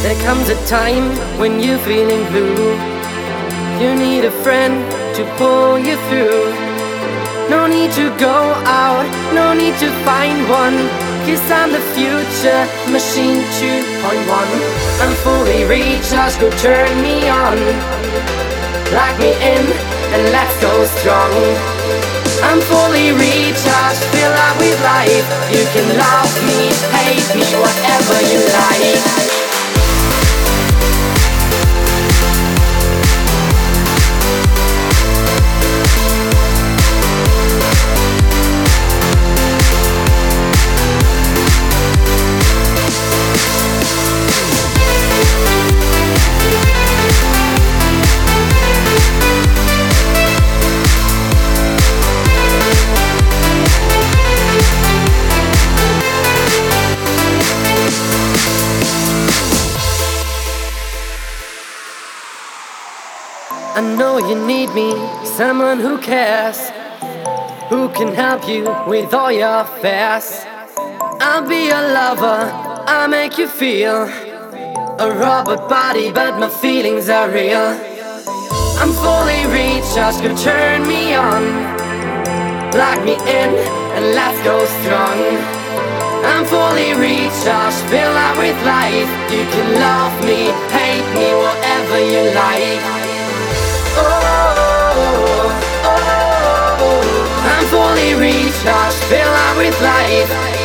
There comes a time when you're feeling blue. You need a friend to pull you through. No need to go out, no need to find one, 'cause I'm the future machine 2.1. I'm fully recharged, go turn me on. Lock me in and let's go strong. I'm fully recharged, fill up with life. You can love me, hate me, whatever you like. I know you need me, someone who cares, who can help you with all your affairs. I'll be your lover, I'll make you feel a robot body, but my feelings are real. I'm fully recharged, go turn me on. Lock me in and let's go strong. I'm fully recharged, fill up with life. You can love me, hate me, whatever you like. I'm fully recharged, fill up with life.